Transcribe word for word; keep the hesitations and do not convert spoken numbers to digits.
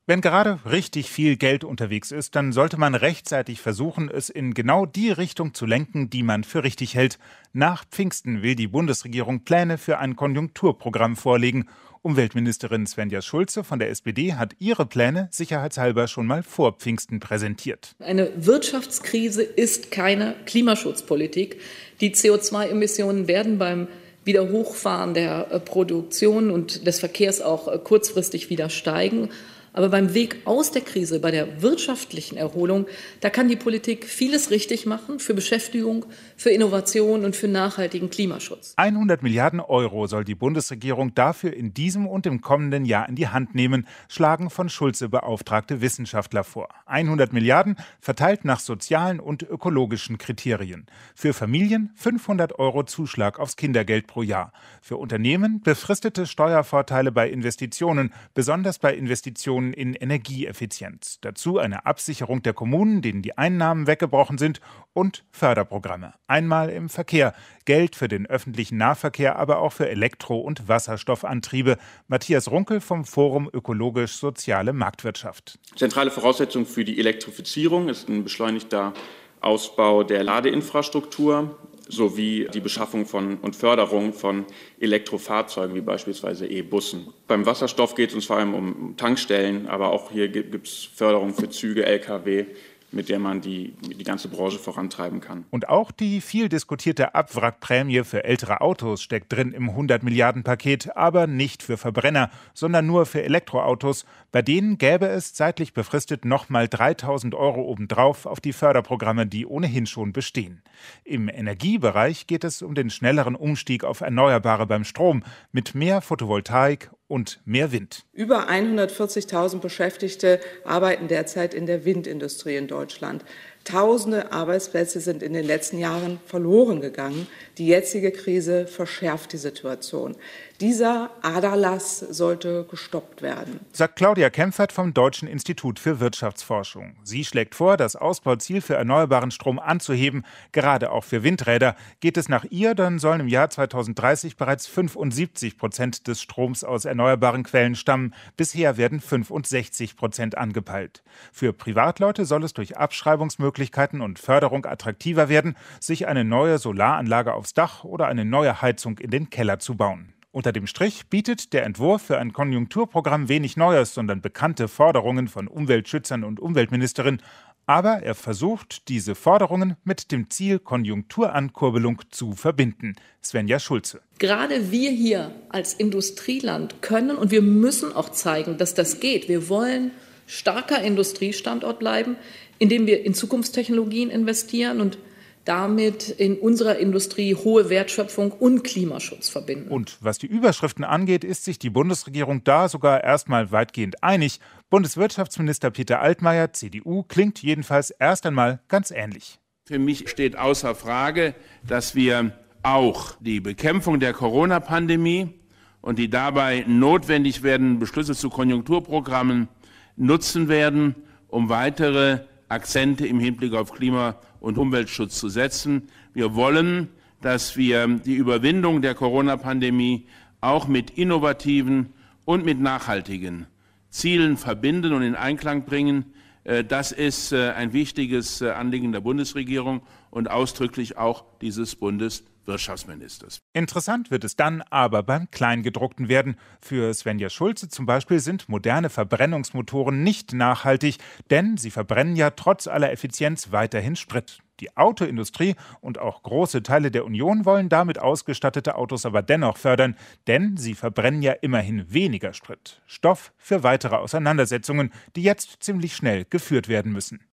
Wenn gerade richtig viel Geld unterwegs ist, dann sollte man rechtzeitig versuchen, es in genau die Richtung zu lenken, die man für richtig hält. Nach Pfingsten will die Bundesregierung Pläne für ein Konjunkturprogramm vorlegen. Umweltministerin Svenja Schulze von der S P D hat ihre Pläne sicherheitshalber schon mal vor Pfingsten präsentiert. Eine Wirtschaftskrise ist keine Klimaschutzpolitik. Die C O zwei Emissionen werden beim Wiederhochfahren der Produktion und des Verkehrs auch kurzfristig wieder steigen. Aber beim Weg aus der Krise, bei der wirtschaftlichen Erholung, da kann die Politik vieles richtig machen für Beschäftigung, für Innovation und für nachhaltigen Klimaschutz. hundert Milliarden Euro soll die Bundesregierung dafür in diesem und im kommenden Jahr in die Hand nehmen, schlagen von Schulze beauftragte Wissenschaftler vor. hundert Milliarden verteilt nach sozialen und ökologischen Kriterien. Für Familien fünfhundert Euro Zuschlag aufs Kindergeld pro Jahr. Für Unternehmen befristete Steuervorteile bei Investitionen, besonders bei Investitionen in Energieeffizienz. Dazu eine Absicherung der Kommunen, denen die Einnahmen weggebrochen sind, und Förderprogramme. Einmal im Verkehr. Geld für den öffentlichen Nahverkehr, aber auch für Elektro- und Wasserstoffantriebe. Matthias Runkel vom Forum Ökologisch-Soziale Marktwirtschaft. Zentrale Voraussetzung für die Elektrifizierung ist ein beschleunigter Ausbau der Ladeinfrastruktur sowie die Beschaffung von und Förderung von Elektrofahrzeugen wie beispielsweise E-Bussen. Beim Wasserstoff geht es uns vor allem um Tankstellen, aber auch hier gibt es Förderung für Züge, L K W, mit der man die, die ganze Branche vorantreiben kann. Und auch die viel diskutierte Abwrackprämie für ältere Autos steckt drin im hundert Milliarden Paket, aber nicht für Verbrenner, sondern nur für Elektroautos. Bei denen gäbe es zeitlich befristet nochmal dreitausend Euro obendrauf auf die Förderprogramme, die ohnehin schon bestehen. Im Energiebereich geht es um den schnelleren Umstieg auf Erneuerbare beim Strom mit mehr Photovoltaik und mehr Wind. Über hundertvierzigtausend Beschäftigte arbeiten derzeit in der Windindustrie in Deutschland. Tausende Arbeitsplätze sind in den letzten Jahren verloren gegangen. Die jetzige Krise verschärft die Situation. Dieser Aderlass sollte gestoppt werden, sagt Claudia Kempfert vom Deutschen Institut für Wirtschaftsforschung. Sie schlägt vor, das Ausbauziel für erneuerbaren Strom anzuheben. Gerade auch für Windräder. Geht es nach ihr, dann sollen im Jahr zweitausenddreißig bereits fünfundsiebzig Prozent des Stroms aus erneuerbaren Quellen stammen. Bisher werden fünfundsechzig Prozent angepeilt. Für Privatleute soll es durch Abschreibungsmöglichkeiten und Förderung attraktiver werden, sich eine neue Solaranlage aufs Dach oder eine neue Heizung in den Keller zu bauen. Unter dem Strich bietet der Entwurf für ein Konjunkturprogramm wenig Neues, sondern bekannte Forderungen von Umweltschützern und Umweltministerin. Aber er versucht, diese Forderungen mit dem Ziel Konjunkturankurbelung zu verbinden. Svenja Schulze. Gerade wir hier als Industrieland können und wir müssen auch zeigen, dass das geht. Wir wollen starker Industriestandort bleiben, indem wir in Zukunftstechnologien investieren und damit in unserer Industrie hohe Wertschöpfung und Klimaschutz verbinden. Und was die Überschriften angeht, ist sich die Bundesregierung da sogar erstmal weitgehend einig. Bundeswirtschaftsminister Peter Altmaier, C D U, klingt jedenfalls erst einmal ganz ähnlich. Für mich steht außer Frage, dass wir auch die Bekämpfung der Corona-Pandemie und die dabei notwendig werdenden Beschlüsse zu Konjunkturprogrammen nutzen werden, um weitere Akzente im Hinblick auf Klima- und Umweltschutz zu setzen. Wir wollen, dass wir die Überwindung der Corona-Pandemie auch mit innovativen und mit nachhaltigen Zielen verbinden und in Einklang bringen. Das ist ein wichtiges Anliegen der Bundesregierung und ausdrücklich auch dieses Bundeswirtschaftsministers. Interessant wird es dann aber beim Kleingedruckten werden. Für Svenja Schulze zum Beispiel sind moderne Verbrennungsmotoren nicht nachhaltig, denn sie verbrennen ja trotz aller Effizienz weiterhin Sprit. Die Autoindustrie und auch große Teile der Union wollen damit ausgestattete Autos aber dennoch fördern, denn sie verbrennen ja immerhin weniger Sprit. Stoff für weitere Auseinandersetzungen, die jetzt ziemlich schnell geführt werden müssen.